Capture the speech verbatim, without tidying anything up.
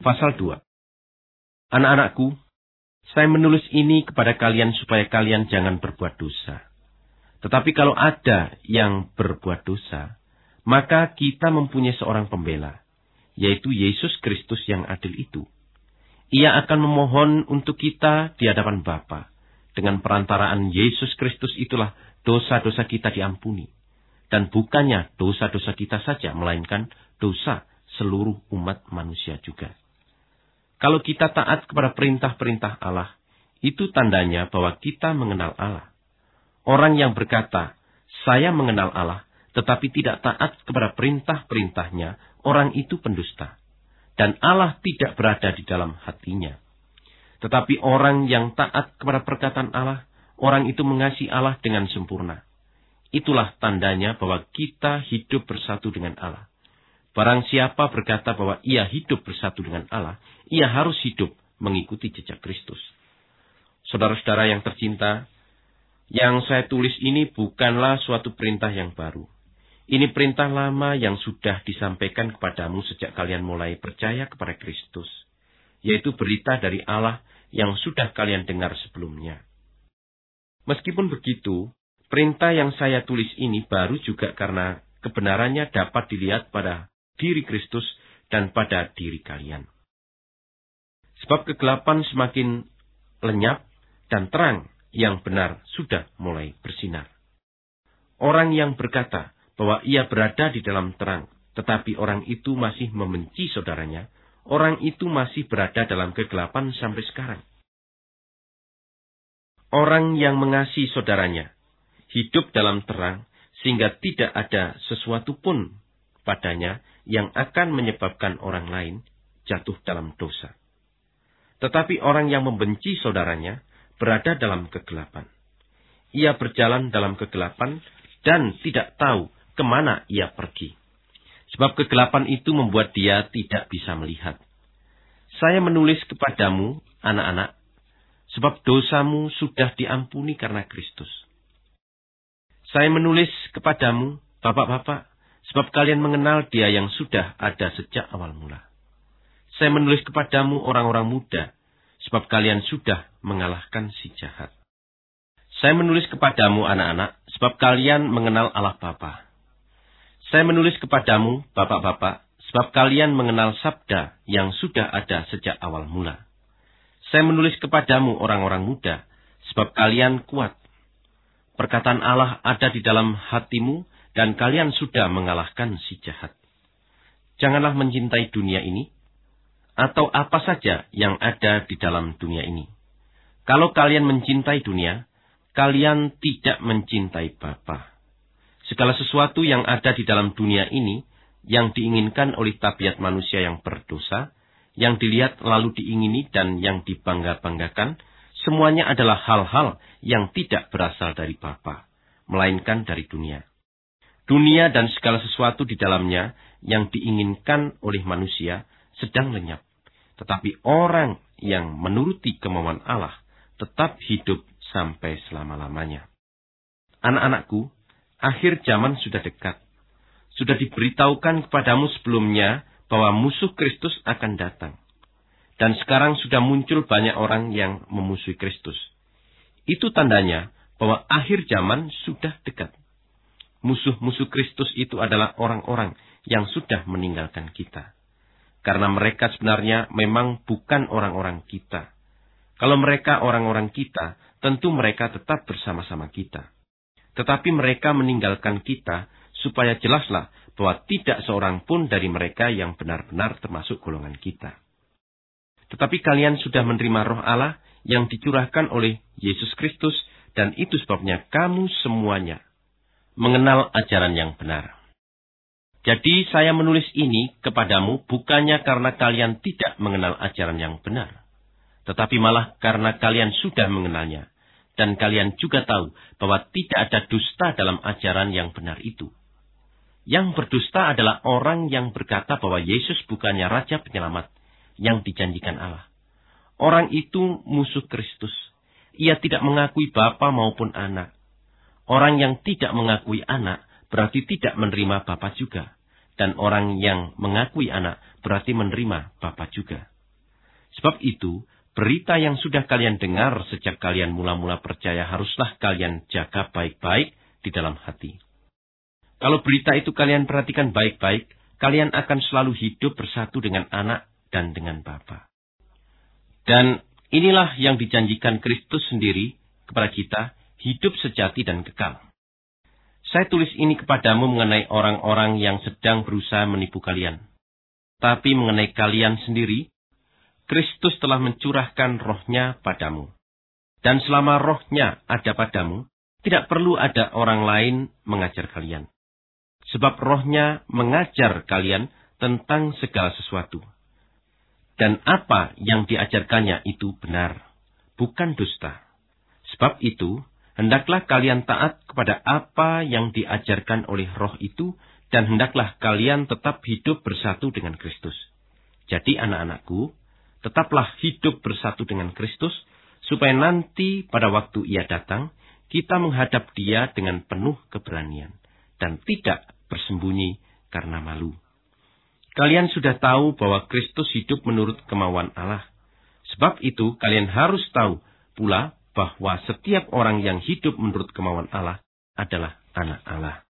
Pasal dua. Anak-anakku, saya menulis ini kepada kalian supaya kalian jangan berbuat dosa. Tetapi kalau ada yang berbuat dosa, maka kita mempunyai seorang pembela, yaitu Yesus Kristus yang adil itu. Ia akan memohon untuk kita di hadapan Bapa. Dengan perantaraan Yesus Kristus itulah dosa-dosa kita diampuni. Dan bukannya dosa-dosa kita saja, melainkan dosa seluruh umat manusia juga. Kalau kita taat kepada perintah-perintah Allah, itu tandanya bahwa kita mengenal Allah. Orang yang berkata, saya mengenal Allah, tetapi tidak taat kepada perintah-perintahnya, orang itu pendusta. Dan Allah tidak berada di dalam hatinya. Tetapi orang yang taat kepada perkataan Allah, orang itu mengasihi Allah dengan sempurna. Itulah tandanya bahwa kita hidup bersatu dengan Allah. Barang siapa berkata bahwa ia hidup bersatu dengan Allah, ia harus hidup mengikuti jejak Kristus. Saudara-saudara yang tercinta, yang saya tulis ini bukanlah suatu perintah yang baru. Ini perintah lama yang sudah disampaikan kepadamu sejak kalian mulai percaya kepada Kristus, yaitu berita dari Allah yang sudah kalian dengar sebelumnya. Meskipun begitu, perintah yang saya tulis ini baru juga karena kebenarannya dapat dilihat pada diri Kristus dan pada diri kalian. Sebab kegelapan semakin lenyap dan terang yang benar sudah mulai bersinar. Orang yang berkata bahwa ia berada di dalam terang, tetapi orang itu masih membenci saudaranya, orang itu masih berada dalam kegelapan sampai sekarang. Orang yang mengasihi saudaranya hidup dalam terang, sehingga tidak ada sesuatu pun padanya yang akan menyebabkan orang lain jatuh dalam dosa. Tetapi orang yang membenci saudaranya berada dalam kegelapan. Ia berjalan dalam kegelapan dan tidak tahu kemana ia pergi. Sebab kegelapan itu membuat dia tidak bisa melihat. Saya menulis kepadamu, anak-anak, sebab dosamu sudah diampuni karena Kristus. Saya menulis kepadamu, bapak-bapak, sebab kalian mengenal Dia yang sudah ada sejak awal mula. Saya menulis kepadamu orang-orang muda, sebab kalian sudah mengalahkan si jahat. Saya menulis kepadamu anak-anak, sebab kalian mengenal Allah Bapa. Saya menulis kepadamu bapak-bapak, sebab kalian mengenal sabda yang sudah ada sejak awal mula. Saya menulis kepadamu orang-orang muda, sebab kalian kuat. Perkataan Allah ada di dalam hatimu, dan kalian sudah mengalahkan si jahat. Janganlah mencintai dunia ini, atau apa saja yang ada di dalam dunia ini. Kalau kalian mencintai dunia, kalian tidak mencintai Bapa. Segala sesuatu yang ada di dalam dunia ini, yang diinginkan oleh tabiat manusia yang berdosa, yang dilihat lalu diingini dan yang dibangga-banggakan, semuanya adalah hal-hal yang tidak berasal dari Bapa, melainkan dari dunia. Dunia dan segala sesuatu di dalamnya yang diinginkan oleh manusia sedang lenyap. Tetapi orang yang menuruti kemauan Allah tetap hidup sampai selama-lamanya. Anak-anakku, akhir zaman sudah dekat. Sudah diberitahukan kepadamu sebelumnya bahwa musuh Kristus akan datang. Dan sekarang sudah muncul banyak orang yang memusuhi Kristus. Itu tandanya bahwa akhir zaman sudah dekat. Musuh-musuh Kristus itu adalah orang-orang yang sudah meninggalkan kita. Karena mereka sebenarnya memang bukan orang-orang kita. Kalau mereka orang-orang kita, tentu mereka tetap bersama-sama kita. Tetapi mereka meninggalkan kita, supaya jelaslah bahwa tidak seorang pun dari mereka yang benar-benar termasuk golongan kita. Tetapi kalian sudah menerima roh Allah yang dicurahkan oleh Yesus Kristus, dan itu sebabnya kamu semuanya mengenal ajaran yang benar. Jadi saya menulis ini kepadamu bukannya karena kalian tidak mengenal ajaran yang benar, tetapi malah karena kalian sudah mengenalnya, dan kalian juga tahu bahwa tidak ada dusta dalam ajaran yang benar itu. Yang berdusta adalah orang yang berkata bahwa Yesus bukannya Raja Penyelamat yang dijanjikan Allah. Orang itu musuh Kristus. Ia tidak mengakui Bapa maupun Anak. Orang yang tidak mengakui Anak berarti tidak menerima Bapa juga. Dan orang yang mengakui Anak berarti menerima Bapa juga. Sebab itu, berita yang sudah kalian dengar sejak kalian mula-mula percaya haruslah kalian jaga baik-baik di dalam hati. Kalau berita itu kalian perhatikan baik-baik, kalian akan selalu hidup bersatu dengan anak dan dengan Bapa. Dan inilah yang dijanjikan Kristus sendiri kepada kita, hidup sejati dan kekal. Saya tulis ini kepadamu mengenai orang-orang yang sedang berusaha menipu kalian. Tapi mengenai kalian sendiri, Kristus telah mencurahkan rohnya padamu. Dan selama rohnya ada padamu, tidak perlu ada orang lain mengajar kalian. Sebab rohnya mengajar kalian tentang segala sesuatu. Dan apa yang diajarkannya itu benar, bukan dusta. Sebab itu, hendaklah kalian taat kepada apa yang diajarkan oleh roh itu, dan hendaklah kalian tetap hidup bersatu dengan Kristus. Jadi anak-anakku, tetaplah hidup bersatu dengan Kristus, supaya nanti pada waktu Ia datang, kita menghadap Dia dengan penuh keberanian, dan tidak bersembunyi karena malu. Kalian sudah tahu bahwa Kristus hidup menurut kemauan Allah. Sebab itu, kalian harus tahu pula bahwa setiap orang yang hidup menurut kemauan Allah adalah anak Allah.